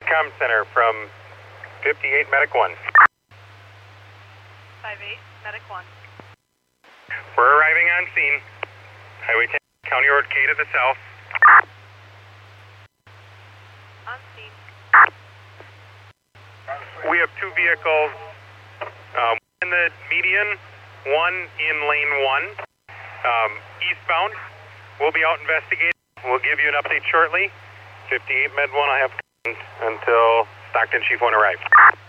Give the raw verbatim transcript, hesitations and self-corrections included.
Com Center from fifty-eight Medic one. five eight, Medic one. We're arriving on scene. Highway ten, County Road K to the south. On scene. We have two vehicles, um, in the median, one in lane one, um, eastbound. We'll be out investigating. We'll give you an update shortly. fifty-eight Med one, I have until Stockton Chief one arrives.